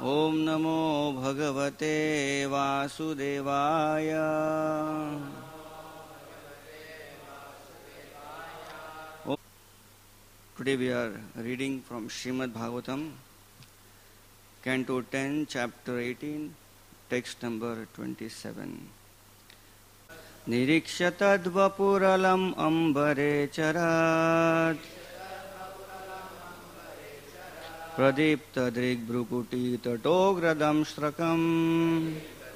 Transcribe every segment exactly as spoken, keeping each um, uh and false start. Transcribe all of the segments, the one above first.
Om Namo Bhagavate Vasudevaya. Om. Today we are reading from Srimad Bhagavatam, Canto ten, Chapter eighteen, text number twenty-seven. Nirikshatadvapuralam ambare charat Pradiptadrigbrukuti tatogradam strakam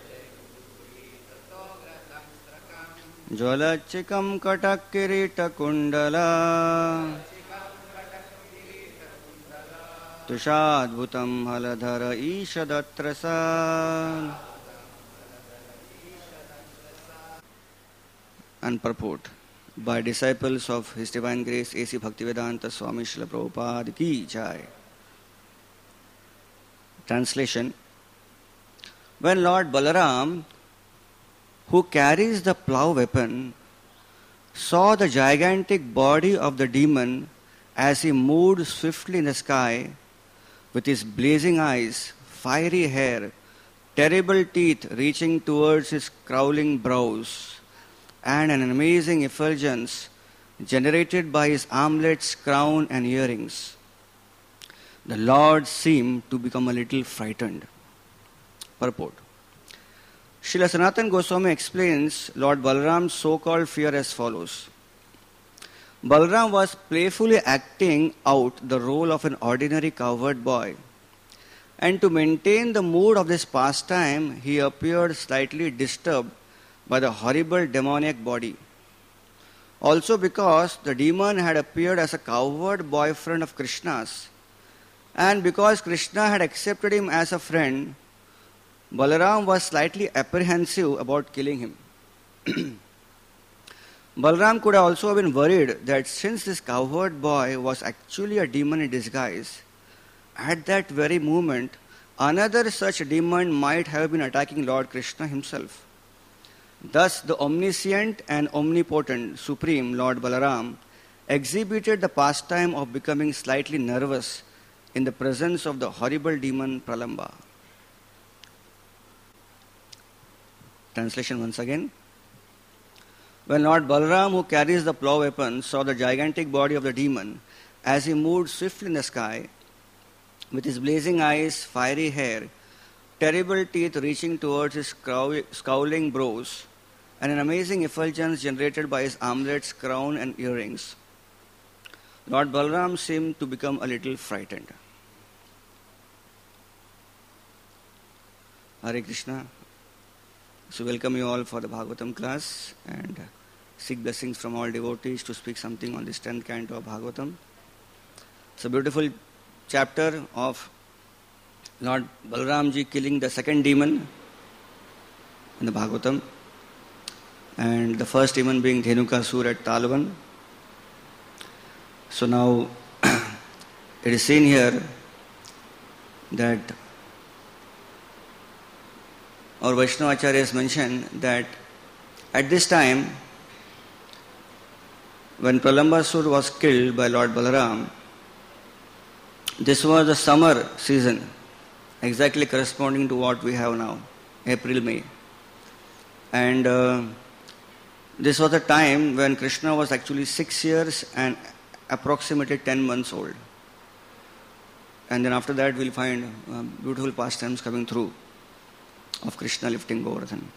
Jvalachikam katakirita kundala Tushadbhutam haladhara ishadatrasa. And purport by disciples of His Divine Grace A C Bhaktivedanta Swami Srila Prabhupada Ki Jai. Translation. When Lord Balaram, who carries the plough weapon, saw the gigantic body of the demon as he moved swiftly in the sky, with his blazing eyes, fiery hair, terrible teeth reaching towards his scowling brows, and an amazing effulgence generated by his armlets, crown and earrings, the Lord seemed to become a little frightened. Purport. Srila Sanatana Goswami explains Lord Balaram's so-called fear as follows. Balaram was playfully acting out the role of an ordinary cowherd boy, and to maintain the mood of this pastime, he appeared slightly disturbed by the horrible demoniac body. Also because the demon had appeared as a cowherd boyfriend of Krishna's, and because Krishna had accepted him as a friend, Balaram was slightly apprehensive about killing him. Balaram could also have been worried that since this cowherd boy was actually a demon in disguise, at that very moment, another such demon might have been attacking Lord Krishna himself. Thus, the omniscient and omnipotent Supreme Lord Balaram exhibited the pastime of becoming slightly nervous in the presence of the horrible demon Pralamba. Translation once again. When Lord Balaram, who carries the plough weapon, saw the gigantic body of the demon as he moved swiftly in the sky, with his blazing eyes, fiery hair, terrible teeth reaching towards his scowling brows, and an amazing effulgence generated by his armlets, crown and earrings, Lord Balaram seemed to become a little frightened. Hare Krishna. So welcome you all for the Bhagavatam class and seek blessings from all devotees to speak something on this tenth canto of Bhagavatam. It's a beautiful chapter of Lord Balaramji killing the second demon in the Bhagavatam, and the first demon being Dhenukasur at Talvan. So now it is seen here that our Vaishnava Acharya has mentioned that at this time, when Pralambasur was killed by Lord Balaram, this was the summer season, exactly corresponding to what we have now, April, May. And uh, this was a time when Krishna was actually six years and approximately ten months old. And then after that we'll find uh, beautiful pastimes coming through of Krishna lifting Govardhan.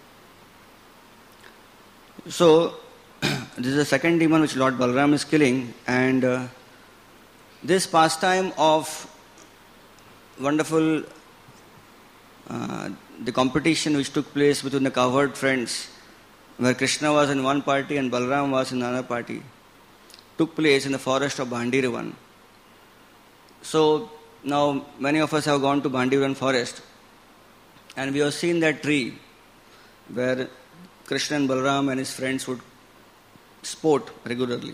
So, this is the second demon which Lord Balaram is killing, and uh, this pastime of wonderful, uh, the competition which took place between the cowherd friends, where Krishna was in one party and Balaram was in another party, took place in the forest of Bhandiravan. So, now many of us have gone to Bhandiravan forest, and we have seen that tree where Krishna and Balaram and his friends would sport regularly.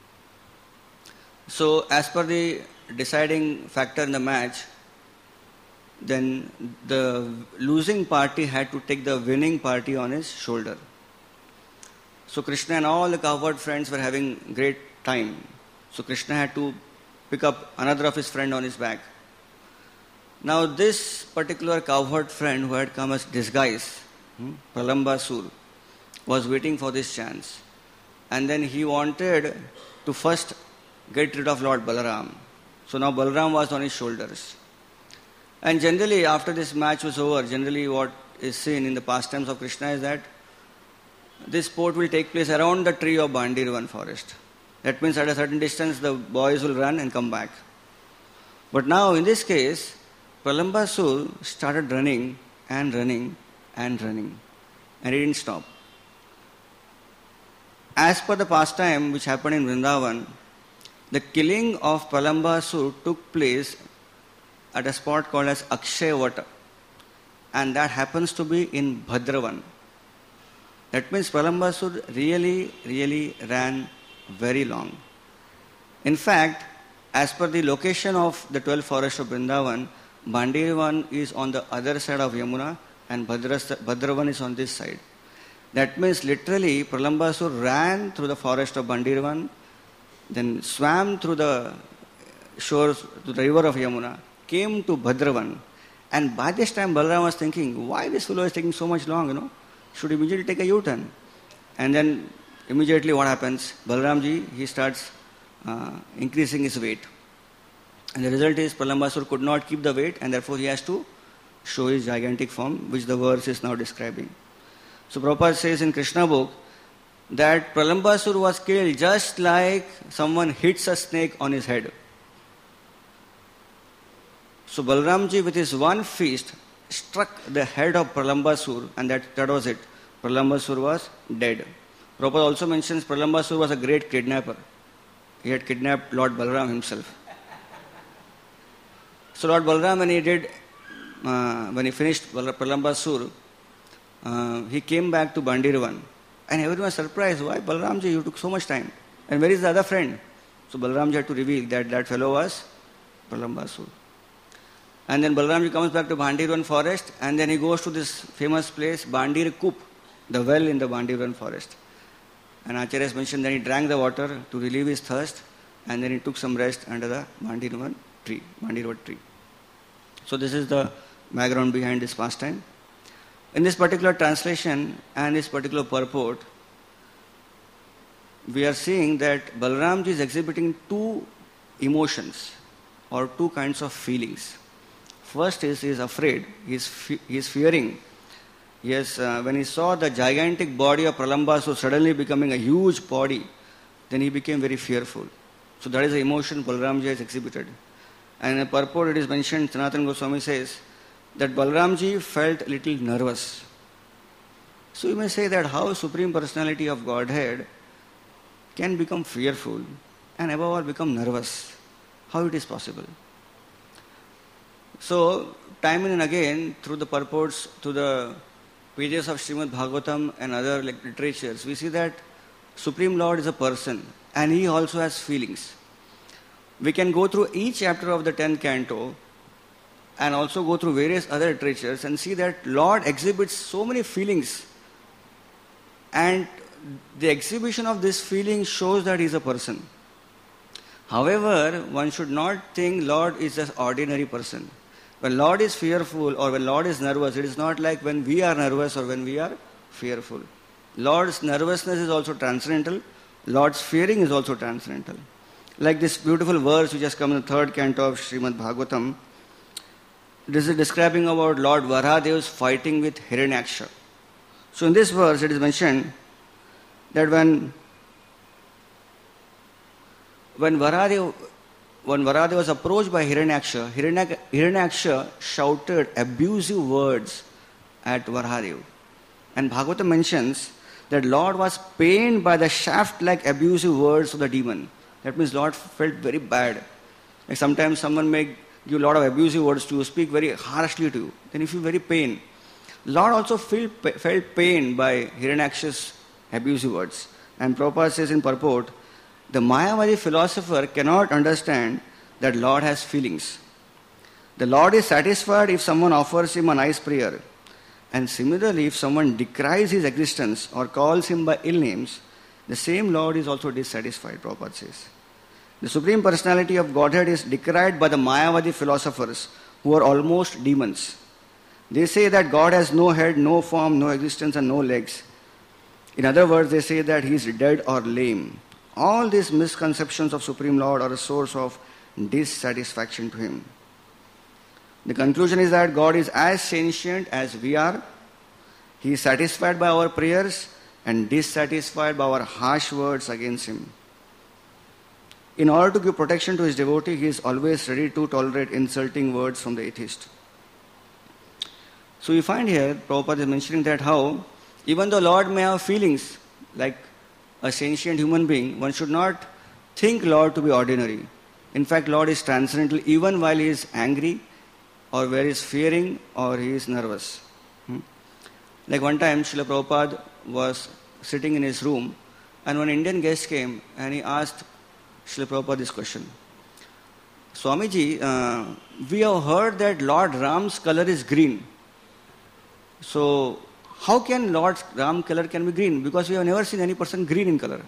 So, as per the deciding factor in the match, then the losing party had to take the winning party on his shoulder. So, Krishna and all the cowherd friends were having great time. So, Krishna had to pick up another of his friend on his back. Now this particular cowherd friend who had come as disguise, hmm, Pralambasur, was waiting for this chance. And then he wanted to first get rid of Lord Balaram. So now Balaram was on his shoulders. And generally, after this match was over, generally what is seen in the pastimes of Krishna is that this sport will take place around the tree of Bandirvan forest. That means at a certain distance the boys will run and come back. But now in this case, Pralambasur started running and running and running. And he didn't stop. As per the pastime which happened in Vrindavan, the killing of Pralambasur took place at a spot called as Akshayavata. And that happens to be in Bhadravan. That means Pralambasur really, really ran very long. In fact, as per the location of the twelve forests of Vrindavan, Bandirvan is on the other side of Yamuna and Bhadravan is on this side. That means literally Pralambasur ran through the forest of Bandirvan, then swam through the shores to the river of Yamuna, came to Bhadravan, and by this time Balaram was thinking, why this fellow is taking so much long, you know? Should immediately take a U-turn. And then immediately what happens? Balaramji, he starts uh, increasing his weight. And the result is Pralambasur could not keep the weight and therefore he has to show his gigantic form, which the verse is now describing. So Prabhupada says in Krishna book that Pralambasur was killed just like someone hits a snake on his head. So Balaramji with his one fist struck the head of Pralambasur and that, that was it. Pralambasur was dead. Prabhupada also mentions Pralambasur was a great kidnapper. He had kidnapped Lord Balaram himself. So Lord Balaram, when he did, uh, when he finished Pralambasur, uh, he came back to Bandirvan. And everyone was surprised, why Balaramji, you took so much time? And where is the other friend? So Balaramji had to reveal that that fellow was Pralambasur. And then Balaramji comes back to Bandirvan forest and then he goes to this famous place, Bandir Kup, the well in the Bandirvan forest. And Acharya has mentioned that he drank the water to relieve his thirst and then he took some rest under the Bandirvan tree, Bandirvat tree. So this is the background behind this pastime. In this particular translation and this particular purport, we are seeing that Balaramji is exhibiting two emotions or two kinds of feelings. First is he is afraid, he is, fe- he is fearing. Yes, uh, when he saw the gigantic body of Pralambasur suddenly becoming a huge body, then he became very fearful. So that is the emotion Balaramji has exhibited. And in the purport it is mentioned, Sanatana Goswami says, that Balaramji felt a little nervous. So you may say that how Supreme Personality of Godhead can become fearful and above all become nervous. How it is possible? So, time and again, through the purports, through the pages of Srimad Bhagavatam and other like, literatures, we see that Supreme Lord is a person and he also has feelings. We can go through each chapter of the tenth canto and also go through various other literatures and see that Lord exhibits so many feelings and the exhibition of this feeling shows that he is a person. However, one should not think Lord is an ordinary person. When Lord is fearful or when Lord is nervous, it is not like when we are nervous or when we are fearful. Lord's nervousness is also transcendental. Lord's fearing is also transcendental. Like this beautiful verse which has come in the third canto of Srimad Bhagavatam. This is describing about Lord Varahadev's fighting with Hiranyaksha. So in this verse it is mentioned that when when Varahadev when Varahadev was approached by Hiranyaksha, Hiranyak, Hiranyaksha shouted abusive words at Varahadev. And Bhagavatam mentions that Lord was pained by the shaft-like abusive words of the demon. That means Lord felt very bad. Like sometimes someone may give a lot of abusive words to you, speak very harshly to you. Then you feel very pain. Lord also feel, felt pain by Hiranyaksha's abusive words. And Prabhupada says in purport, the Mayavadi philosopher cannot understand that Lord has feelings. The Lord is satisfied if someone offers him a nice prayer. And similarly, if someone decries his existence or calls him by ill names, the same Lord is also dissatisfied, Prabhupada says. The Supreme Personality of Godhead is decried by the Mayavadi philosophers who are almost demons. They say that God has no head, no form, no existence, and no legs. In other words, they say that he is dead or lame. All these misconceptions of Supreme Lord are a source of dissatisfaction to him. The conclusion is that God is as sentient as we are. He is satisfied by our prayers and dissatisfied by our harsh words against him. In order to give protection to his devotee, he is always ready to tolerate insulting words from the atheist. So we find here, Prabhupada is mentioning that how, even though Lord may have feelings like a sentient human being, one should not think Lord to be ordinary. In fact, Lord is transcendental even while he is angry, or where he is fearing, or he is nervous. Hmm? Like one time, Srila Prabhupada was sitting in his room, and one Indian guest came and he asked Srila Prabhupada this question. Swamiji, uh, we have heard that Lord Ram's color is green. So, how can Lord Ram color can be green? Because we have never seen any person green in color.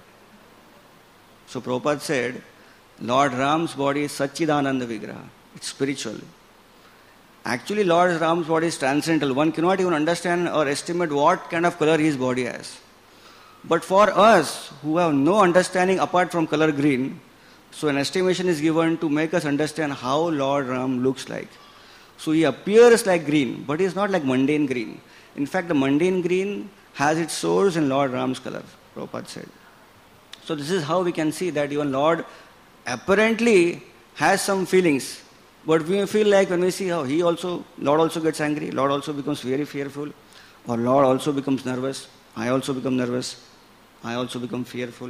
So Prabhupada said, Lord Ram's body is Satchidananda Vigraha. It's spiritual. Actually, Lord Ram's body is transcendental. One cannot even understand or estimate what kind of color his body has. But for us, who have no understanding apart from color green, so an estimation is given to make us understand how Lord Ram looks like. So he appears like green, but he is not like mundane green. In fact, the mundane green has its source in Lord Ram's color, Prabhupada said. So this is how we can see that even Lord apparently has some feelings. But we feel like when we see how he also, Lord also gets angry, Lord also becomes very fearful, or Lord also becomes nervous, I also become nervous, I also become fearful,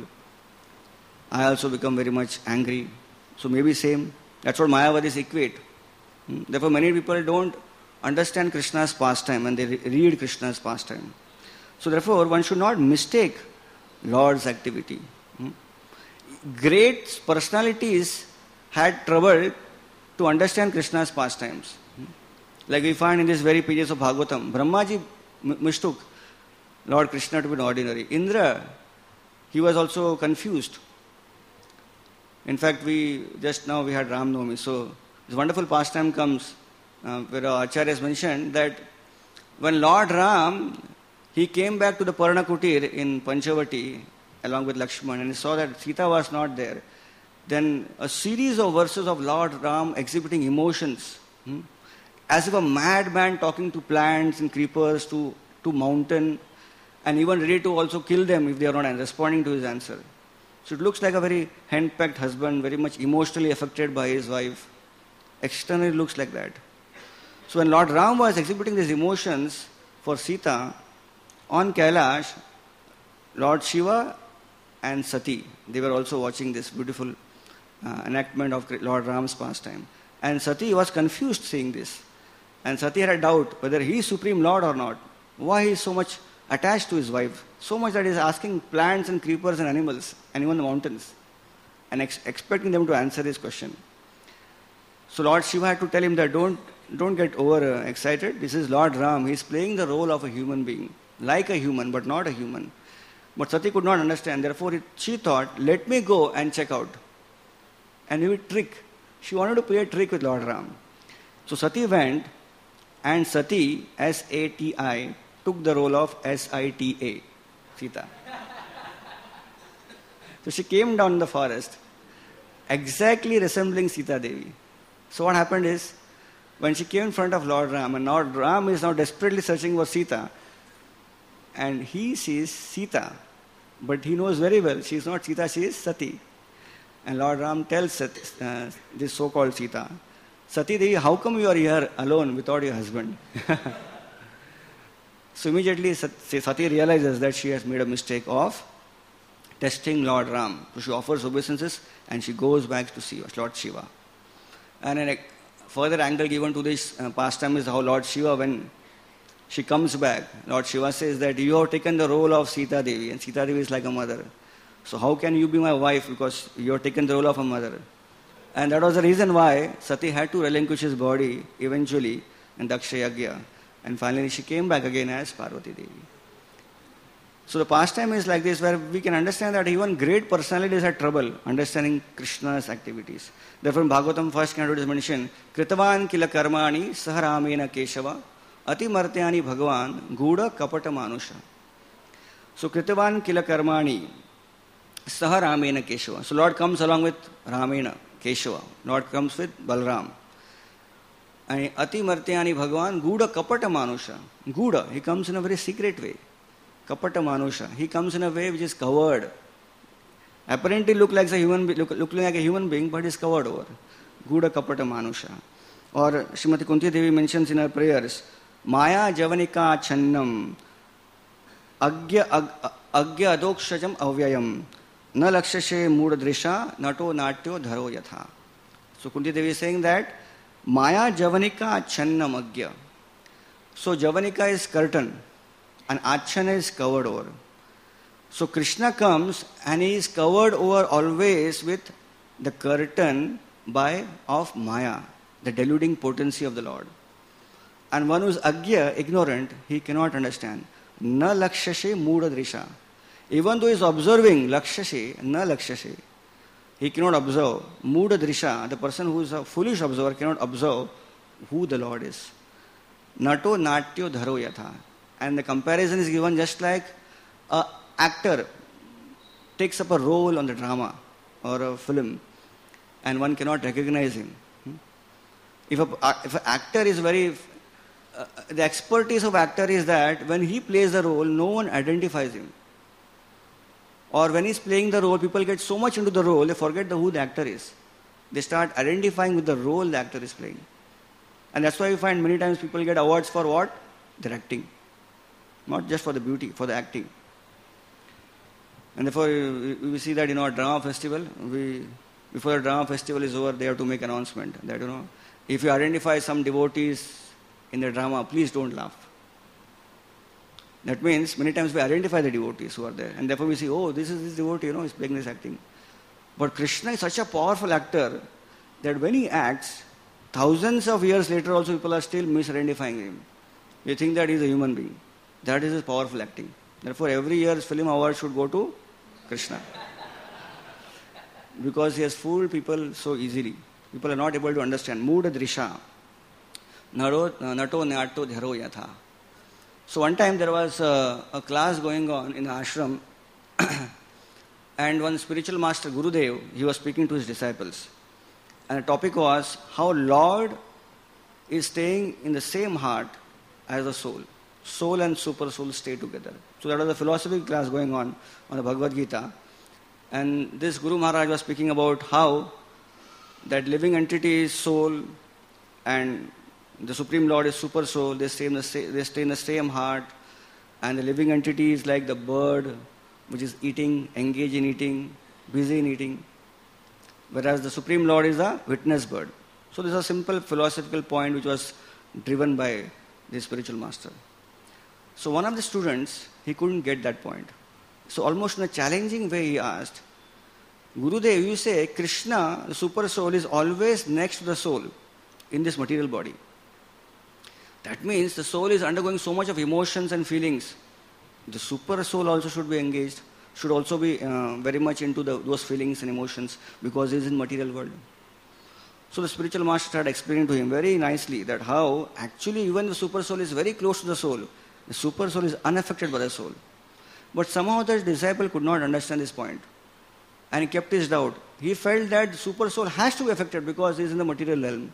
I also become very much angry. So maybe same. That's what Mayavadis equate. Hmm? Therefore many people don't understand Krishna's pastime and they re- read Krishna's pastime. So therefore one should not mistake Lord's activity. Hmm? Great personalities had trouble to understand Krishna's pastimes. Hmm? Like we find in this very pages of Bhagavatam, Brahmaji m- mistook Lord Krishna to be an ordinary. Indra, he was also confused. In fact, we just now we had Ram Navami. So this wonderful pastime comes uh, where our Acharya has mentioned that when Lord Ram, he came back to the Parna Kutir in Panchavati along with Lakshman and he saw that Sita was not there. Then a series of verses of Lord Ram exhibiting emotions, hmm, as if a madman talking to plants and creepers, to, to mountain, and even ready to also kill them if they are not responding to his answer. So it looks like a very henpecked husband, very much emotionally affected by his wife. Externally looks like that. So when Lord Ram was exhibiting these emotions for Sita, on Kailash, Lord Shiva and Sati, they were also watching this beautiful uh, enactment of Lord Ram's pastime. And Sati was confused seeing this. And Sati had a doubt whether he is Supreme Lord or not. Why he is so much attached to his wife, so much that he is asking plants and creepers and animals and even the mountains and ex- expecting them to answer his question. So Lord Shiva had to tell him that don't, don't get over uh, excited. This is Lord Ram. He is playing the role of a human being, like a human but not a human. But Sati could not understand. Therefore it, she thought, let me go and check out. And he would trick. She wanted to play a trick with Lord Ram. So Sati went and Sati, S A T I, took the role of S I T A, Sita. So she came down the forest, exactly resembling Sita Devi. So what happened is, when she came in front of Lord Ram, and Lord Ram is now desperately searching for Sita, and he sees Sita, but he knows very well she is not Sita, she is Sati. And Lord Ram tells Sati, uh, this so-called Sita, Sati Devi, how come you are here alone without your husband? So immediately Sati realizes that she has made a mistake of testing Lord Ram. So she offers obeisances and she goes back to see Lord Shiva. And a further angle given to this uh, pastime is how Lord Shiva, when she comes back, Lord Shiva says that you have taken the role of Sita Devi and Sita Devi is like a mother. So how can you be my wife because you have taken the role of a mother? And that was the reason why Sati had to relinquish his body eventually in Daksha Yagya. And finally she came back again as Parvati Devi. So the pastime is like this, where we can understand that even great personalities had trouble understanding Krishna's activities. Therefore in Bhagavatam first canto it is mentioned, Kritavan kila karmani saharamena keshava ati martyani bhagavan guda kapata manusha. So Kritavan kila karmani saharamena keshava. So Lord comes along with Ramena, Keshava. Lord comes with Balram. And ati martyani bhagavan guda kapata manusha. Guda, he comes in a very secret way. Kapata manusha. He comes in a way which is covered. Apparently look like a human, look, looking like a human being, but is covered over. Guda kapata manusha. Or Srimati Kunti Devi mentions in her prayers, Maya javanika channam agya agya adokshajam avyayam na lakshashe mudadrisha nato natyo dharo yatha. So Kunti Devi is saying that Maya javanika channam agya. So javanika is curtain. And Achana is covered over. So Krishna comes and he is covered over always with the curtain by of Maya, the deluding potency of the Lord. And one who is Agya, ignorant, he cannot understand. Na lakshashe mudadrisha. Even though he is observing lakshashe, na lakshashe, he cannot observe. Mudadrisha, the person who is a foolish observer cannot observe who the Lord is. Nato natyo dharo yatha. And the comparison is given just like an actor takes up a role on the drama or a film and one cannot recognize him. If, a, if an actor is very... Uh, the expertise of actor is that when he plays the role, no one identifies him. Or when he's playing the role, people get so much into the role, they forget the, who the actor is. They start identifying with the role the actor is playing. And that's why you find many times people get awards for what? Their acting. Not just for the beauty, for the acting. And therefore, we see that in our drama festival, we, before the drama festival is over, they have to make an announcement that, you know, if you identify some devotees in the drama, please don't laugh. That means many times we identify the devotees who are there. And therefore we see, oh, this is this devotee, you know, he's playing this acting. But Krishna is such a powerful actor that when he acts, thousands of years later also people are still misidentifying him. They think that he's a human being. That is his powerful acting. Therefore, every year's film award should go to Krishna. Because he has fooled people so easily. People are not able to understand. Mudadrisha. Nato nato dharo yatha. So one time there was a, a class going on in the ashram and one spiritual master, Gurudev, he was speaking to his disciples. And the topic was how Lord is staying in the same heart as the soul. Soul and super soul stay together. So that was a philosophy class going on on the Bhagavad Gita. And this Guru Maharaj was speaking about how that living entity is soul and the Supreme Lord is super soul. They stay in the, sa- they stay in the same heart. And the living entity is like the bird which is eating, engaged in eating, busy in eating. Whereas the Supreme Lord is a witness bird. So this is a simple philosophical point which was driven by the spiritual master. So one of the students, he couldn't get that point. So almost in a challenging way he asked, Gurudev, you say Krishna, the super soul, is always next to the soul in this material body. That means the soul is undergoing so much of emotions and feelings. The super soul also should be engaged, should also be uh, very much into the, those feelings and emotions because he is in material world. So the spiritual master started explaining to him very nicely that how actually even the super soul is very close to the soul. The super soul is unaffected by the soul. But somehow the disciple could not understand this point. And he kept his doubt. He felt that the super soul has to be affected because he is in the material realm.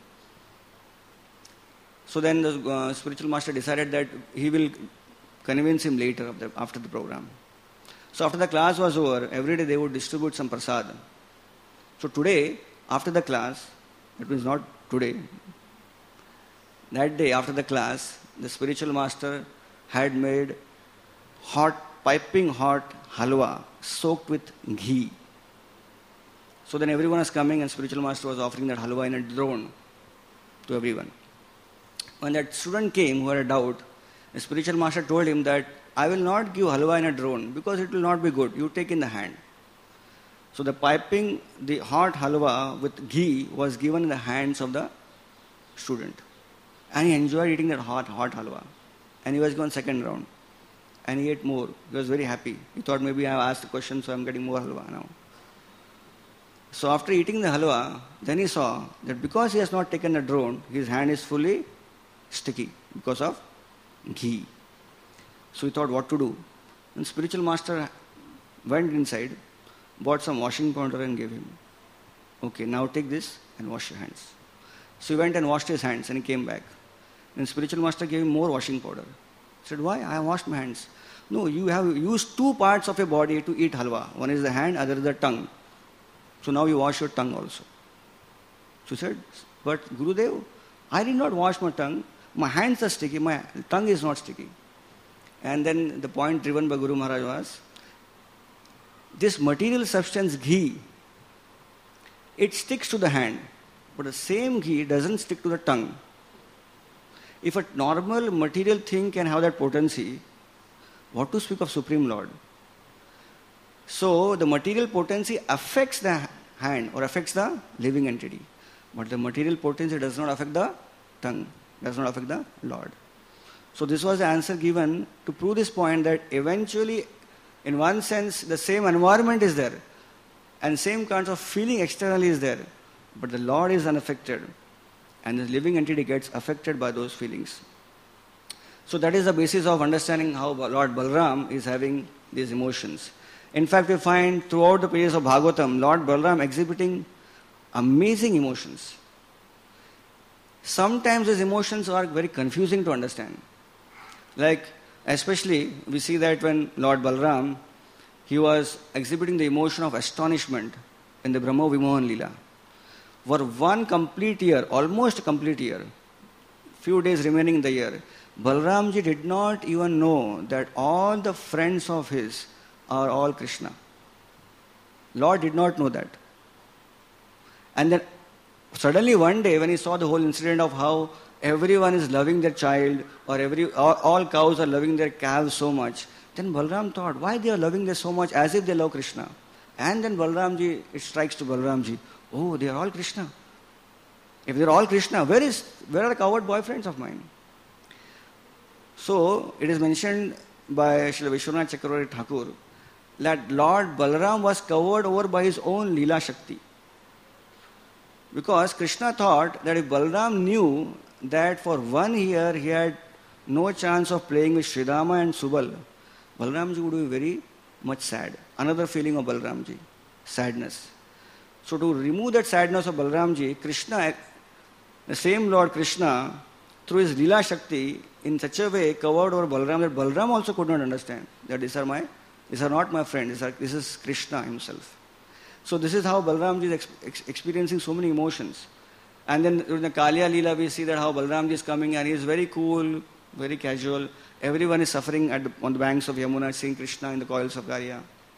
So then the uh, spiritual master decided that he will convince him later of the, after the program. So after the class was over, every day they would distribute some prasad. So today, after the class, it means not today, that day after the class, the spiritual master had made hot, piping hot halwa soaked with ghee. So then everyone was coming and spiritual master was offering that halwa in a drone to everyone. When that student came who had a doubt, the spiritual master told him that I will not give halwa in a drone because it will not be good. You take in the hand. So the piping, the hot halwa with ghee was given in the hands of the student. And he enjoyed eating that hot, hot halwa. And he was going second round. and he ate more. He was very happy. He thought maybe I have asked the question, so I am getting more halwa now. So after eating the halwa, then he saw that because he has not taken the drone, his hand is fully sticky because of ghee. So he thought what to do. And spiritual master went inside, bought some washing powder and gave him. Okay, now take this and wash your hands. So he went and washed his hands and he came back. Then spiritual master gave him more washing powder. He said, why? I have washed my hands. No, you have used two parts of your body to eat halwa. One is the hand, other is the tongue. So now you wash your tongue also. So he said, but Gurudev, I did not wash my tongue. My hands are sticky, my tongue is not sticky. And then the point driven by Guru Maharaj was, this material substance ghee, it sticks to the hand, but the same ghee doesn't stick to the tongue. If a normal material thing can have that potency, what to speak of Supreme Lord? So the material potency affects the hand or affects the living entity. But the material potency does not affect the tongue, does not affect the Lord. So this was the answer given to prove this point that eventually, in one sense, the same environment is there and same kinds of feeling externally is there, but the Lord is unaffected and the living entity gets affected by those feelings. So that is the basis of understanding how Lord Balaram is having these emotions. In fact, we find throughout the pages of Bhagavatam, Lord Balaram exhibiting amazing emotions. Sometimes his emotions are very confusing to understand. Like, especially, we see that when Lord Balaram, he was exhibiting the emotion of astonishment in the Brahma Vimohan Leela. For one complete year, almost a complete year, few days remaining in the year, Balaramji did not even know that all the friends of his are all Krishna. Lord did not know that. And then suddenly one day when he saw the whole incident of how everyone is loving their child or every all, all cows are loving their calves so much, then Balaram thought, why they are loving this so much as if they love Krishna? And then Balaramji, it strikes to Balaramji, oh, they are all Krishna. If they are all Krishna, where is where are the coward boyfriends of mine? So it is mentioned by Srila Vishwanath Chakravarti Thakur that Lord Balaram was covered over by his own Leela Shakti. Because Krishna thought that if Balaram knew that for one year he had no chance of playing with Sridhama and Subal, Balaramji would be very much sad. Another feeling of Balaramji, sadness. So to remove that sadness of Balaramji, Krishna, the same Lord Krishna, through his Leela Shakti, in such a way covered over Balaram that Balaram also could not understand that these are my, these are not my friends, these are, this is Krishna himself. So this is how Balaramji is ex- ex- experiencing so many emotions. And then during the Kaliya Leela we see that how Balaramji is coming and he is very cool, very casual. Everyone is suffering at the, on the banks of Yamuna, seeing Krishna in the coils of Kaliya.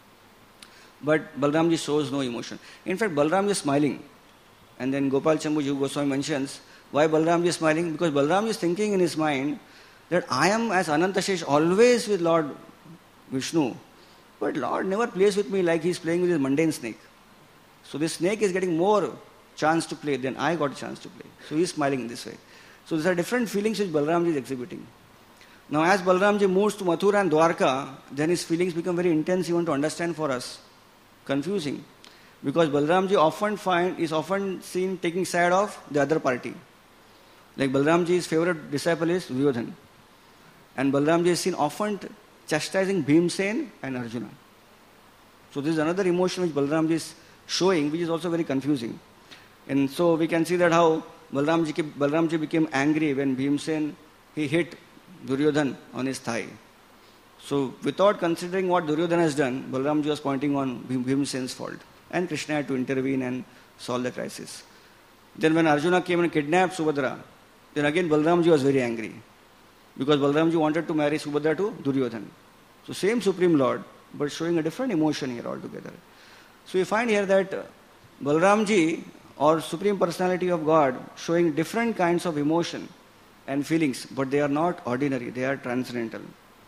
But Balaramji shows no emotion. In fact, Balaramji is smiling. And then Gopal Chambu Jiva Goswami mentions why Balaramji is smiling. Because Balaramji is thinking in his mind that I am as Anantashesh always with Lord Vishnu. But Lord never plays with me like he is playing with his mundane snake. So this snake is getting more chance to play than I got a chance to play. So he is smiling in this way. So these are different feelings which Balaramji is exhibiting. Now as Balaramji moves to Mathura and Dwarka, then his feelings become very intense even to understand for us. Confusing. Because Balaramji often find is often seen taking side of the other party. Like Balaramji's favorite disciple is Duryodhana. And Balaramji is seen often chastising Bhimsen and Arjuna. So this is another emotion which Balaramji is showing, which is also very confusing. And so we can see that how Balaramji, Balaramji became angry when Bhimsen, he hit Duryodhana on his thigh. So without considering what Duryodhana has done, Balaramji was pointing on Bhimsen's fault. And Krishna had to intervene and solve the crisis. Then when Arjuna came and kidnapped Subhadra, then again Balaramji was very angry. Because Balaramji wanted to marry Subhadra to Duryodhana. So same Supreme Lord, but showing a different emotion here altogether. So we find here that Balaramji or Supreme Personality of God showing different kinds of emotion and feelings, but they are not ordinary, they are transcendental.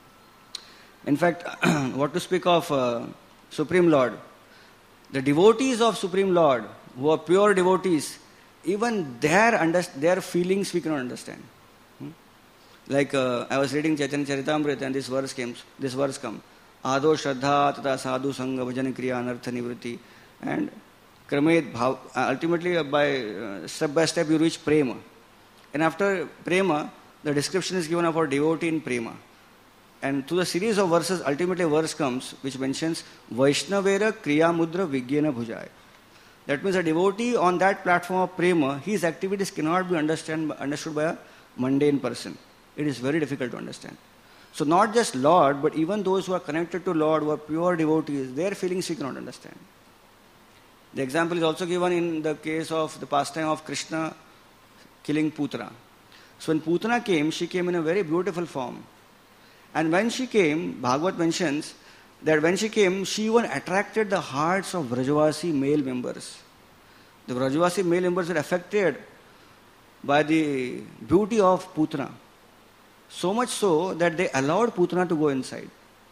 In fact, what to speak of uh, Supreme Lord, the devotees of Supreme Lord, who are pure devotees, even their, under, their feelings we cannot understand. Hmm? Like uh, I was reading Chaitanya Charitamrita and this verse came, this verse come. Ado Shraddha Tata Sadhu Sangha Bhajan Kriya Anartha Nivritti. And Kramed Bhav, ultimately uh, by uh, step by step you reach Prema. And after Prema, the description is given about devotee in Prema. And through the series of verses, ultimately a verse comes which mentions Vaishnavera Kriya Mudra Vigyena Bhujaya. That means a devotee on that platform of Prema, his activities cannot be understand, understood by a mundane person. It is very difficult to understand. So not just Lord, but even those who are connected to Lord, who are pure devotees, their feelings we cannot understand. The example is also given in the case of the pastime of Krishna killing Putra. So when Putana came, she came in a very beautiful form. And when she came, Bhagavad mentions that when she came, she even attracted the hearts of Vrajavasi male members. The Vrajavasi male members were affected by the beauty of Putana. So much so that they allowed Putana to go inside.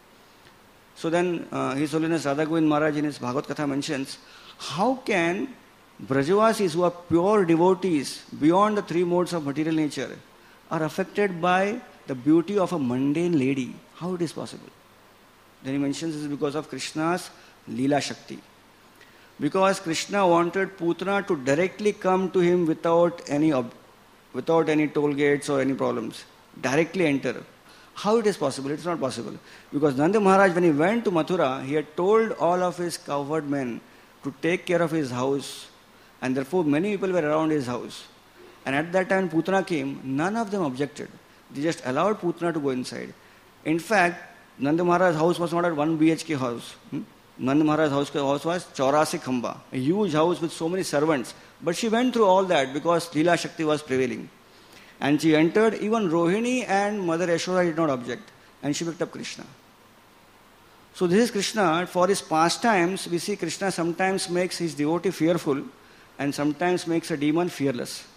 So then uh, His Holiness Radha Govind Maharaj in his Bhagavad Katha mentions, how can Brajavasis who are pure devotees beyond the three modes of material nature are affected by the beauty of a mundane lady? How it is possible? Then he mentions this is because of Krishna's Leela Shakti. Because Krishna wanted Putana to directly come to him without any ob- without any toll gates or any problems. Directly enter. How it is possible? It is not possible. Because Nanda Maharaj, when he went to Mathura, he had told all of his cowherd men to take care of his house. And therefore many people were around his house. And at that time Putana came, none of them objected. They just allowed Putana to go inside. In fact, Nanda Maharaj's house was not a one B H K house. Hmm? Nanda Maharaj's house, house was Chaurasi Khamba, a huge house with so many servants. But she went through all that because Leela Shakti was prevailing. And she entered, even Rohini and Mother Yashoda did not object. And she picked up Krishna. So this is Krishna. For his pastimes, we see Krishna sometimes makes his devotee fearful and sometimes makes a demon fearless.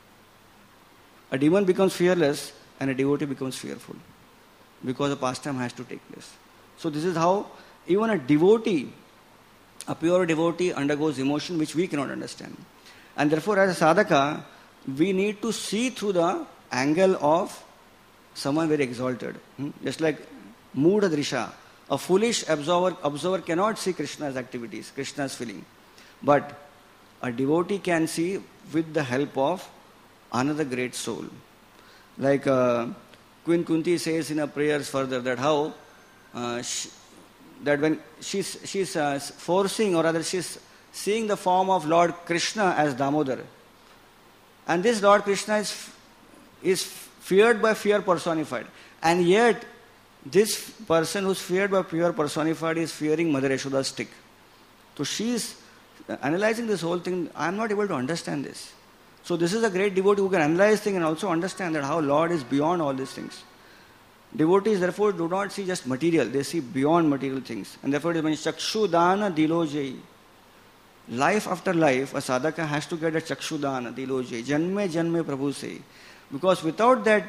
A demon becomes fearless and a devotee becomes fearful. Because a pastime has to take place. So this is how even a devotee, a pure devotee undergoes emotion which we cannot understand. And therefore as a sadhaka, we need to see through the angle of someone very exalted. Hmm? Just like Mudha Drisha, a foolish observer, observer cannot see Krishna's activities, Krishna's feeling. But a devotee can see with the help of another great soul. Like uh, Queen Kunti says in her prayers further that how uh, she, that when she's, she's uh, forcing or rather she's seeing the form of Lord Krishna as Damodar. And this Lord Krishna is, is feared by fear personified. And yet, this person who's feared by fear personified is fearing Mother Yashoda's stick. So she is analyzing this whole thing. I am not able to understand this. So this is a great devotee who can analyze things and also understand that how Lord is beyond all these things. Devotees therefore do not see just material. They see beyond material things. And therefore it means Chakshudana Dilojai. Life after life, a sadhaka has to get a chakshudana, diloje, janme janme prabhu se. Because without that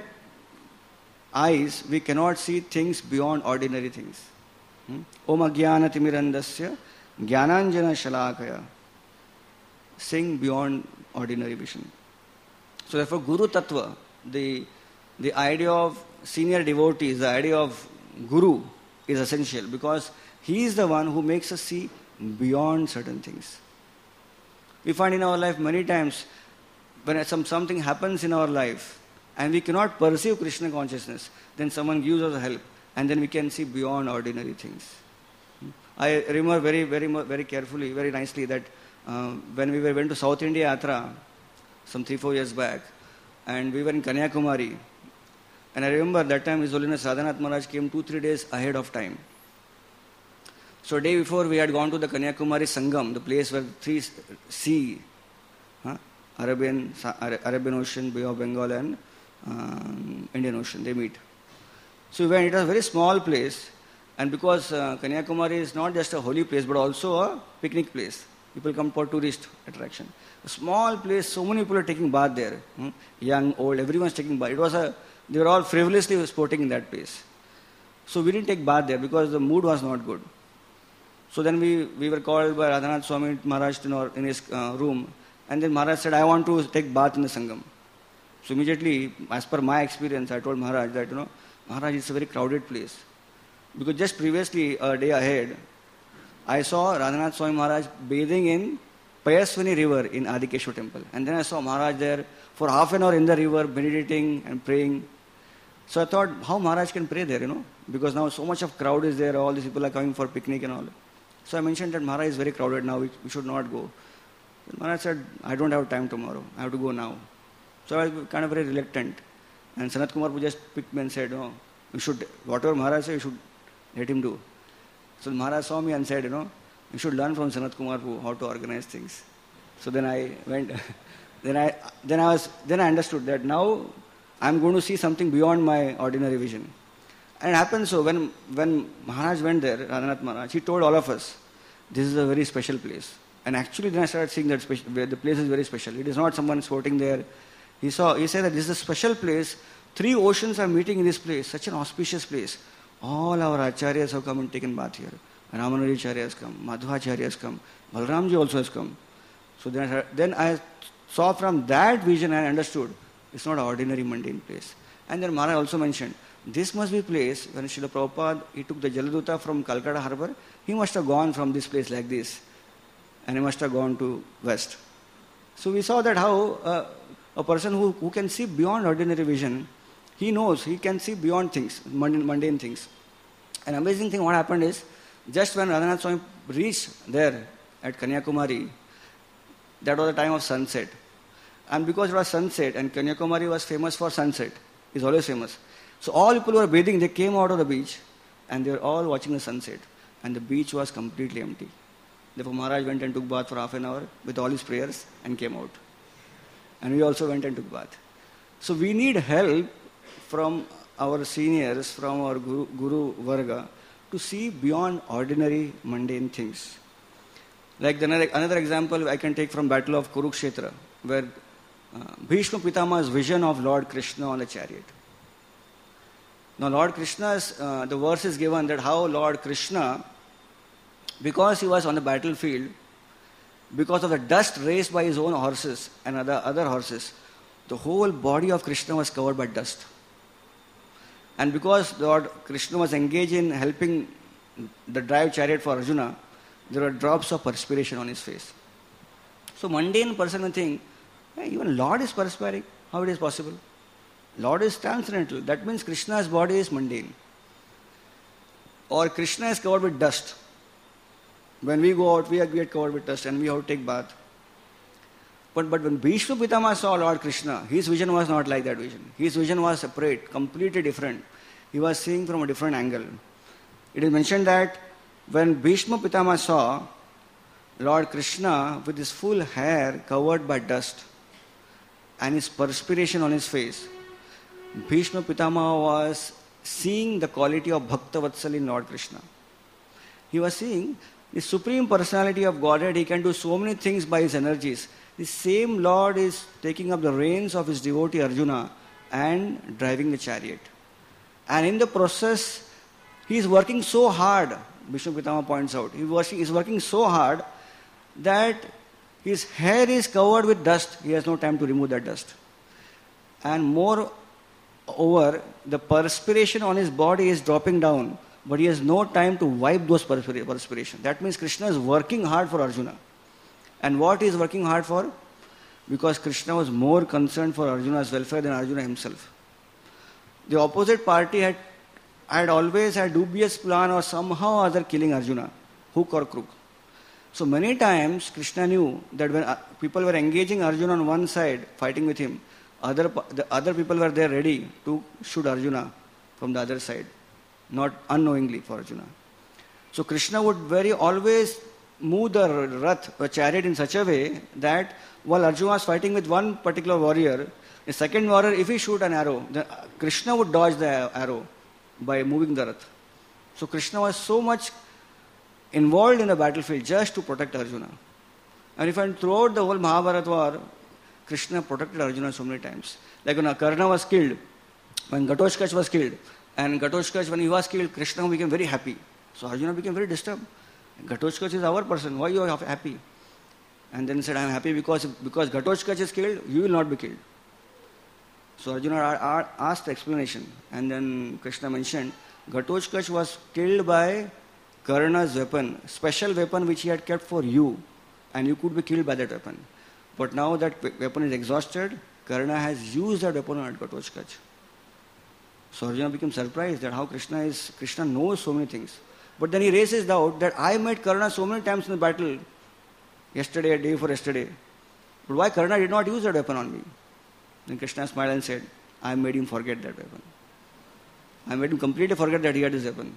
eyes, we cannot see things beyond ordinary things. Hmm? Om agyana timirandasya jnananjana shalakaya. Sing beyond ordinary vision. So therefore Guru Tattva, the, the idea of senior devotees, the idea of Guru is essential because he is the one who makes us see beyond certain things. We find in our life many times when some, something happens in our life and we cannot perceive Krishna consciousness, then someone gives us help and then we can see beyond ordinary things. I remember very, very, very carefully, very nicely that uh, when we went to South India Yatra some three, four years back and we were in Kanyakumari and I remember that time His Holiness Radhanath Maharaj came two, three days ahead of time. So day before we had gone to the Kanyakumari Sangam, the place where three sea, huh? Arabian, Arabian Ocean, Bay of Bengal and um, Indian Ocean, they meet. So we went, it was a very small place and because uh, Kanyakumari is not just a holy place but also a picnic place. People come for tourist attraction. A small place, so many people are taking bath there. Hmm? Young, old, everyone's taking bath. It was a, they were all frivolously sporting in that place. So we didn't take bath there because the mood was not good. So then we, we were called by Radhanath Swami Maharaj in, our, in his uh, room. And then Maharaj said, I want to take bath in the Sangam. So immediately, as per my experience, I told Maharaj that, you know, Maharaj, it's a very crowded place. Because just previously, a day ahead, I saw Radhanath Swami Maharaj bathing in Payaswini river in Adikeshwar temple. And then I saw Maharaj there for half an hour in the river, meditating and praying. So I thought, how Maharaj can pray there, you know? Because now so much of crowd is there, all these people are coming for picnic and all. So I mentioned that Maharaj is very crowded now, we, we should not go. Then Maharaj said, I don't have time tomorrow, I have to go now. So I was kind of very reluctant. And Sanat Kumar just picked me and said, no, you should, whatever Maharaj said, you should let him do. So Maharaj saw me and said, you know, you should learn from Sanat Kumar how to organize things. So then I went, then I then I was then I understood that now I'm going to see something beyond my ordinary vision. And it happened so when when Maharaj went there, Radhanath Maharaj, he told all of us, this is a very special place. And actually then I started seeing that special, the place is very special. It is not someone sporting there. He saw, he said that this is a special place. Three oceans are meeting in this place, such an auspicious place. All our acharyas have come and taken bath here. Ramanuri Acharya has come, Madhvacharya has come, Balramji also has come. So then I, then I saw from that vision and understood it's not an ordinary mundane place. And then Maharaj also mentioned, this must be a place when Srila Prabhupada, he took the Jaladuta from Calcutta Harbour, he must have gone from this place like this. And he must have gone to west. So we saw that how uh, a person who, who can see beyond ordinary vision, he knows, he can see beyond things, mundane, mundane things. An amazing thing what happened is, just when Radhanath Swami reached there at Kanyakumari, that was the time of sunset. And because it was sunset, and Kanyakumari was famous for sunset, is always famous. So all people who were bathing, they came out of the beach, and they were all watching the sunset. And the beach was completely empty. Therefore Maharaj went and took bath for half an hour with all his prayers and came out. And we also went and took bath. So we need help from our seniors, from our Guru, Guru Varga, to see beyond ordinary mundane things. Like another, another example I can take from Battle of Kurukshetra, where uh, Bhishma Pitama's vision of Lord Krishna on the chariot. Now Lord Krishna's, uh, the verse is given that how Lord Krishna, because he was on the battlefield, because of the dust raised by his own horses and other, other horses, the whole body of Krishna was covered by dust. And because Lord Krishna was engaged in helping the drive chariot for Arjuna, there were drops of perspiration on his face. So mundane person will think, hey, even Lord is perspiring, how it is possible? Lord is transcendental, that means Krishna's body is mundane. Or Krishna is covered with dust. When we go out, we get covered with dust and we have to take bath. But, but when Bhishma Pitama saw Lord Krishna, his vision was not like that vision. His vision was separate, completely different. He was seeing from a different angle. It is mentioned that when Bhishma Pitama saw Lord Krishna with his full hair covered by dust and his perspiration on his face, Bhishma Pitama was seeing the quality of Bhakta Vatsal in Lord Krishna. He was seeing the supreme personality of Godhead. He can do so many things by his energies. The same Lord is taking up the reins of his devotee Arjuna and driving the chariot. And in the process, he is working so hard, Bhishma Pitama points out, he is working so hard that his hair is covered with dust. He has no time to remove that dust. And moreover, the perspiration on his body is dropping down, but he has no time to wipe those perspiration. That means Krishna is working hard for Arjuna. And what he is working hard for? Because Krishna was more concerned for Arjuna's welfare than Arjuna himself. The opposite party had, had always had dubious plan or somehow or other killing Arjuna, hook or crook. So many times Krishna knew that when people were engaging Arjuna on one side, fighting with him, other the other people were there ready to shoot Arjuna from the other side, not unknowingly for Arjuna. So Krishna would very always move the rath, the chariot in such a way that while Arjuna was fighting with one particular warrior, the second warrior, if he shoot an arrow, then Krishna would dodge the arrow by moving the rath. So Krishna was so much involved in the battlefield just to protect Arjuna. And if I throughout the whole Mahabharata war, Krishna protected Arjuna so many times. Like when Karna was killed, when Gatoshkach was killed, and Gatoshkach, when he was killed, Krishna became very happy. So Arjuna became very disturbed. Gatoshkach is our person, why you are happy? And then he said, I am happy because, because Gatoshkach is killed, you will not be killed. So Arjuna asked the explanation, and then Krishna mentioned Ghatotkacha was killed by Karna's weapon, special weapon which he had kept for you, and you could be killed by that weapon. But now that weapon is exhausted, Karna has used that weapon on Ghatotkacha. So Arjuna became surprised that how Krishna is Krishna knows so many things. But then he raises doubt that I met Karna so many times in the battle, yesterday, a day before yesterday. But why Karna did not use that weapon on me? Then Krishna smiled and said, I made him forget that weapon. I made him completely forget that he had his weapon.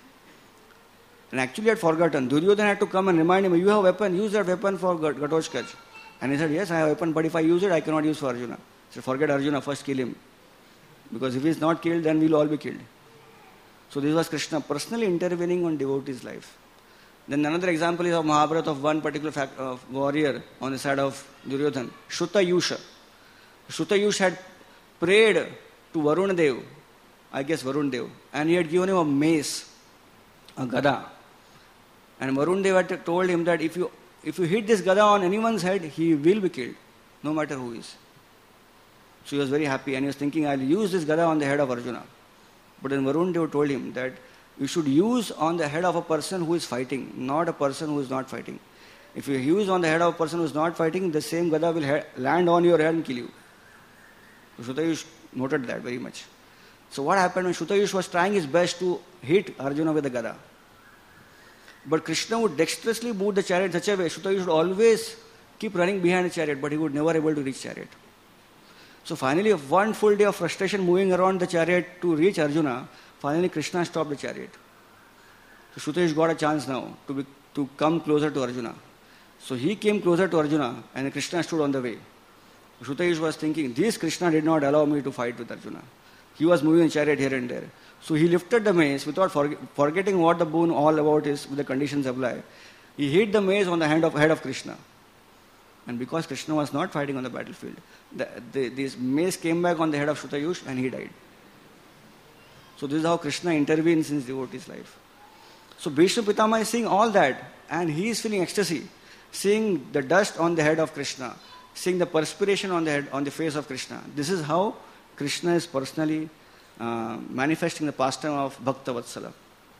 And actually he had forgotten. Duryodhana had to come and remind him, you have a weapon, use that weapon for Ghatotkacha. And he said, yes, I have a weapon, but if I use it, I cannot use for Arjuna. He said, forget Arjuna, first kill him. Because if he is not killed, then we will all be killed. So this was Krishna personally intervening on devotee's life. Then another example is of Mahabharata of one particular fact, uh, warrior on the side of Duryodhana, Shrutayusha. Shrutayusha had prayed to Varun Dev, I guess Varun Dev, and he had given him a mace, a gada. And Varun Dev had told him that if you if you hit this gada on anyone's head, he will be killed, no matter who is. So he was very happy and he was thinking, I'll use this gada on the head of Arjuna. But then Varun Dev told him that you should use on the head of a person who is fighting, not a person who is not fighting. If you use on the head of a person who is not fighting, the same gada will ha- land on your head and kill you. So Shrutayush noted that very much. So what happened when Shrutayush was trying his best to hit Arjuna with the gada? But Krishna would dexterously move the chariot such a way, Shrutayush would always keep running behind the chariot, but he would never able to reach chariot. So finally, one full day of frustration moving around the chariot to reach Arjuna, finally Krishna stopped the chariot. So Shrutayush got a chance now to, be, to come closer to Arjuna. So he came closer to Arjuna and Krishna stood on the way. Shrutayush was thinking, this Krishna did not allow me to fight with Arjuna. He was moving the chariot here and there. So he lifted the mace without forget, forgetting what the boon all about is with the conditions apply. He hit the mace on the hand of, head of Krishna. And because Krishna was not fighting on the battlefield, the, the, this mace came back on the head of Shrutayush and he died. So this is how Krishna intervenes in his devotee's life. So Bhishma Pitama is seeing all that and he is feeling ecstasy, seeing the dust on the head of Krishna, seeing the perspiration on the head, on the face of Krishna. This is how Krishna is personally uh, manifesting the pastime of Bhakta Vatsala.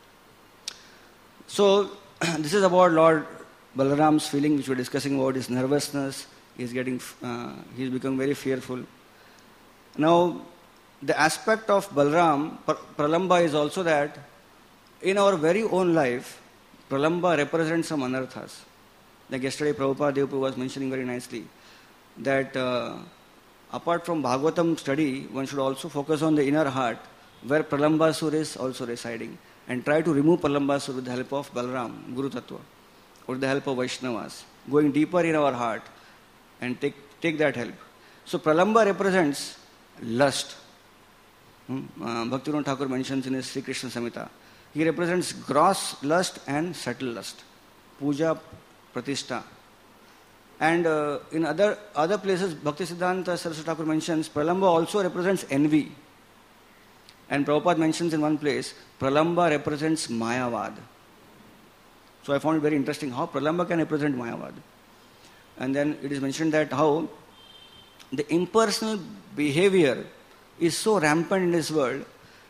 So this is about Lord Balaram's feeling, which we are discussing about his nervousness. He is getting, uh, he is becoming very fearful. Now, the aspect of Balaram, Pralamba, is also that in our very own life, Pralamba represents some anarthas. Like yesterday, Prabhupada Devapu was mentioning very nicely that uh, apart from Bhagavatam study, one should also focus on the inner heart, where Pralambasur is also residing, and try to remove Pralambasur with the help of Balaram, Guru Tattva, or with the help of Vaishnavas, going deeper in our heart and take, take that help. So Pralamba represents lust. Hmm? Uh, Bhaktivinoda Thakur mentions in his Sri Krishna Samhita. He represents gross lust and subtle lust. Puja, Pratishtha. And uh, in other other places, Bhaktisiddhanta Saraswati Thakur mentions Pralamba also represents envy. And Prabhupada mentions in one place, Pralamba represents Mayavad. So I found it very interesting how Pralamba can represent Mayavad. And then it is mentioned that how the impersonal behavior is so rampant in this world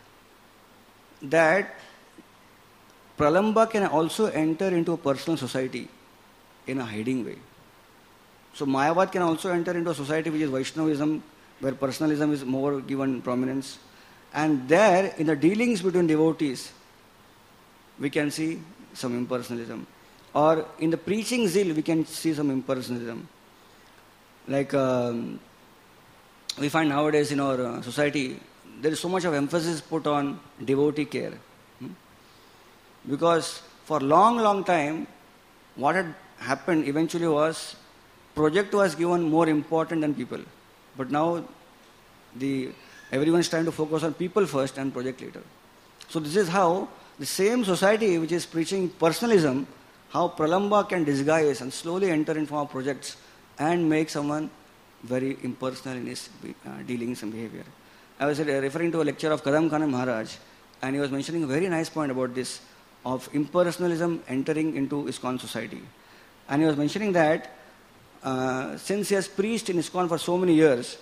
that Pralamba can also enter into a personal society in a hiding way. So Mayavad can also enter into a society which is Vaishnavism, where personalism is more given prominence. And there, in the dealings between devotees, we can see some impersonalism. Or in the preaching zeal, we can see some impersonalism. Like um, we find nowadays in our uh, society, there is so much of emphasis put on devotee care. Hmm? Because for long, long time, what had happened eventually was, project was given more important than people. But now, the everyone is trying to focus on people first and project later. So this is how the same society which is preaching personalism, how Pralamba can disguise and slowly enter into our projects and make someone very impersonal in his uh, dealings and behavior. I was uh, referring to a lecture of Kadam Khan Maharaj, and he was mentioning a very nice point about this, of impersonalism entering into ISKCON society. And he was mentioning that uh, since he has preached in ISKCON for so many years,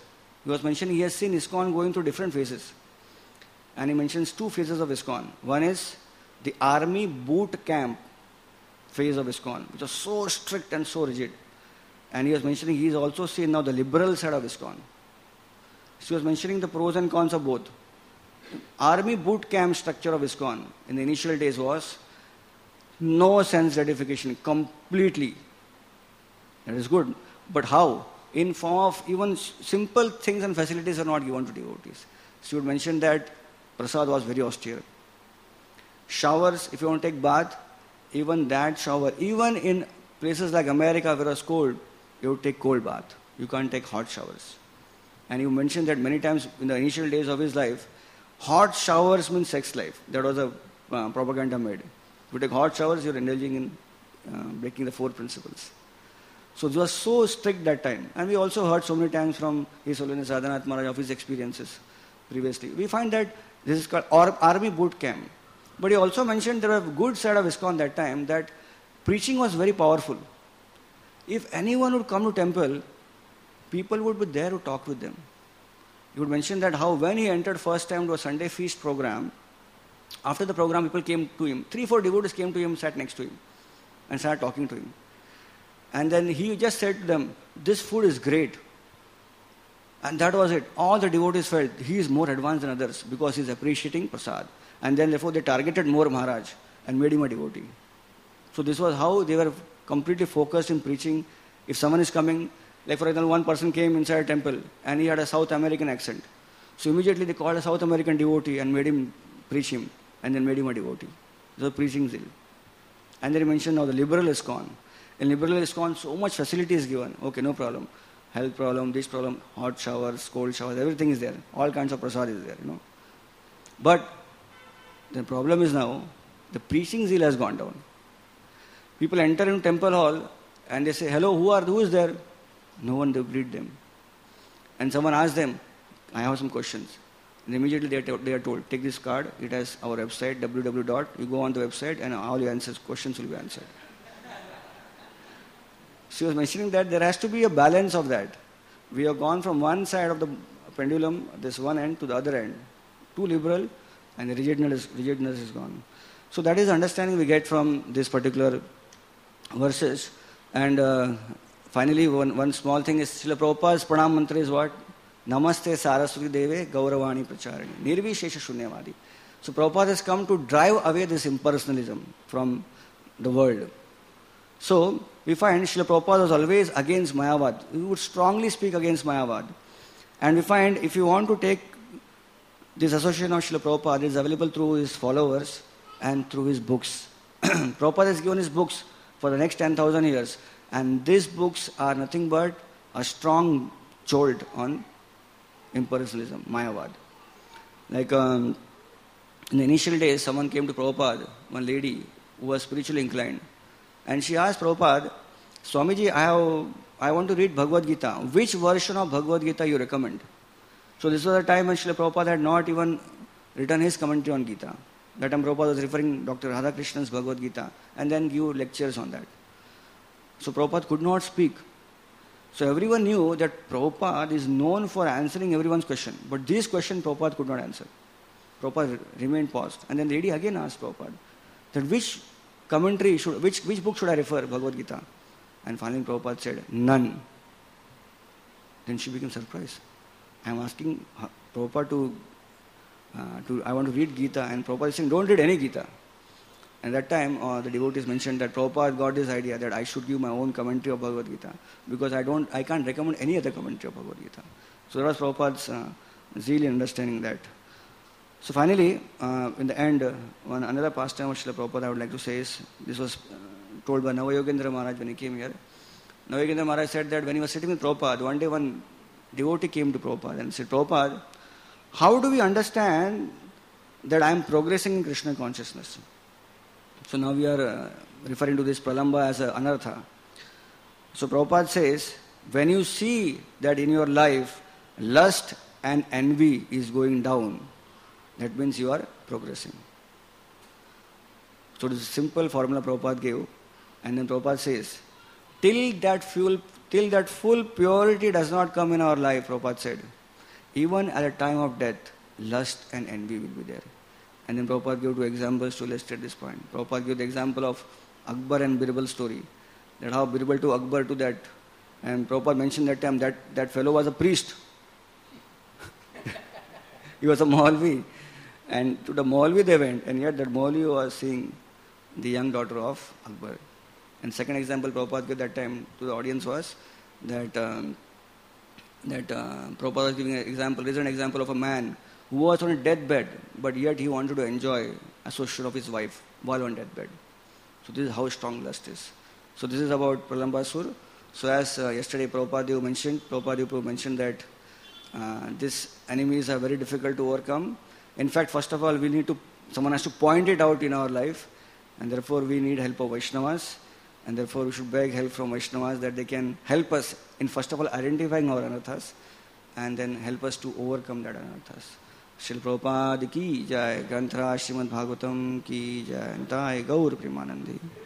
He was mentioning he has seen ISKCON going through different phases. And he mentions two phases of ISKCON. One is the army boot camp phase of ISKCON, which was so strict and so rigid. And he was mentioning he has also seen now the liberal side of ISKCON. So he was mentioning the pros and cons of both. Army boot camp structure of ISKCON in the initial days was no sense gratification, completely. That is good. But how? In form of even simple things and facilities are not given to devotees. So you would mention that prasad was very austere. Showers, if you want to take bath, even that shower, even in places like America where it was cold, you would take cold bath. You can't take hot showers. And you mentioned that many times in the initial days of his life, hot showers means sex life. That was a uh, propaganda made. If you take hot showers, you're indulging in uh, breaking the four principles. So it was so strict that time. And we also heard so many times from His Holiness Adhanath Maharaj of his experiences previously. We find that this is called Ar- army boot camp. But he also mentioned there was a good side of ISKCON that time, that preaching was very powerful. If anyone would come to temple, people would be there to talk with them. He would mention that how when he entered first time to a Sunday feast program, after the program people came to him, three, four devotees came to him, sat next to him and started talking to him. And then he just said to them, this food is great. And that was it. All the devotees felt he is more advanced than others because he is appreciating prasad. And then therefore they targeted more Maharaj and made him a devotee. So this was how they were completely focused in preaching. If someone is coming, like for example, one person came inside a temple and he had a South American accent. So immediately they called a South American devotee and made him preach him and then made him a devotee. This was preaching zeal. And then he mentioned now the liberal ISKCON. In liberal ISKCON, so much facility is given. Okay, no problem. Health problem, this problem, hot showers, cold showers, everything is there. All kinds of prasad is there, you know. But the problem is now, the preaching zeal has gone down. People enter into temple hall and they say, hello, who are, who is there? No one, they greet them. And someone asks them, I have some questions. And immediately they are, told, they are told, take this card, it has our website, w w w dot, you go on the website and all your answers, questions will be answered. She was mentioning that there has to be a balance of that. We have gone from one side of the pendulum, this one end, to the other end. Too liberal, and the rigidness, rigidness is gone. So that is the understanding we get from this particular verses. And uh, finally, one, one small thing is, Srila Prabhupada's pranam mantra is what? Namaste Saraswati Deve Gauravani Pracharini. Nirvishesha Shunyavadi. So Prabhupada has come to drive away this impersonalism from the world. So we find Srila Prabhupada was always against Mayavad. He would strongly speak against Mayavad. And we find if you want to take this association of Srila Prabhupada, it is available through his followers and through his books. Prabhupada has given his books for the next ten thousand years. And these books are nothing but a strong jolt on impersonalism, Mayavad. Like um, in the initial days, someone came to Prabhupada, one lady who was spiritually inclined. And she asked Prabhupada, Swamiji, I, have, I want to read Bhagavad Gita. Which version of Bhagavad Gita you recommend? So this was a time when Srila Prabhupada had not even written his commentary on Gita. That time Prabhupada was referring Doctor Radhakrishna's Bhagavad Gita and then give lectures on that. So Prabhupada could not speak. So everyone knew that Prabhupada is known for answering everyone's question. But this question Prabhupada could not answer. Prabhupada remained paused. And then the lady again asked Prabhupada that which commentary, should, which, which book should I refer, Bhagavad Gita? And finally Prabhupada said, none. Then she became surprised. I am asking Prabhupada to, uh, to, I want to read Gita, and Prabhupada is saying, don't read any Gita. And that time uh, the devotees mentioned that Prabhupada got this idea that I should give my own commentary of Bhagavad Gita because I don't, I can't recommend any other commentary of Bhagavad Gita. So that was Prabhupada's uh, zeal in understanding that. So finally, uh, in the end, uh, one another pastime of Srila Prabhupada I would like to say is, this was uh, told by Navayogendra Maharaj when he came here. Navayogendra Maharaj said that when he was sitting with Prabhupada, one day one devotee came to Prabhupada and said, Prabhupada, how do we understand that I am progressing in Krishna consciousness? So now we are uh, referring to this pralamba as an anartha. So Prabhupada says, when you see that in your life lust and envy is going down, that means you are progressing. So this is a simple formula Prabhupada gave. And then Prabhupada says, till that full, till that full purity does not come in our life, Prabhupada said, even at the time of death, lust and envy will be there. And then Prabhupada gave two examples to illustrate this point. Prabhupada gave the example of Akbar and Birbal story. That how Birbal to Akbar to that. And Prabhupada mentioned that time that that fellow was a priest. He was a Maulvi. And to the Maulvi they went. And yet that Maulvi was seeing the young daughter of Akbar. And second example Prabhupada gave that time to the audience was that um, that uh, Prabhupada was giving an example. There is an example of a man who was on a deathbed, but yet he wanted to enjoy association of his wife while on deathbed. So this is how strong lust is. So this is about Pralambasur. So as uh, yesterday Prabhupada mentioned, Prabhupada mentioned that uh, these enemies are very difficult to overcome. In fact, first of all, we need to, someone has to point it out in our life, and therefore we need help of Vaishnavas, and therefore we should beg help from Vaishnavas that they can help us in first of all identifying our anarthas, and then help us to overcome that anarthas. Srila Prabhupada ki jai, Granthra Srimad Bhagavatam ki jai, Nitai Gaur Premanandi.